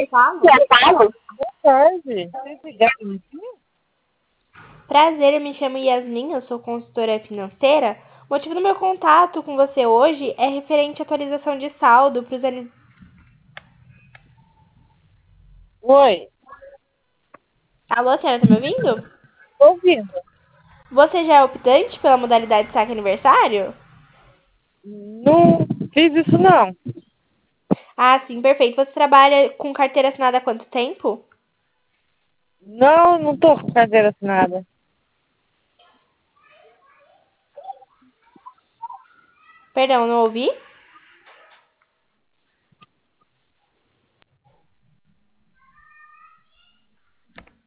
falo? Boa tarde. Vocês ligaram aqui? Prazer, eu me chamo Yasmin, eu sou consultora financeira. O motivo do meu contato com você hoje é referente à atualização de saldo para os Oi, Alô, senhora, tá me ouvindo? tô ouvindo. Você já é optante pela modalidade saque aniversário? Não fiz isso, não. Ah, sim, perfeito. Você trabalha com carteira assinada há quanto tempo? Não, não tô com cadeira assinada. Perdão, não ouvi?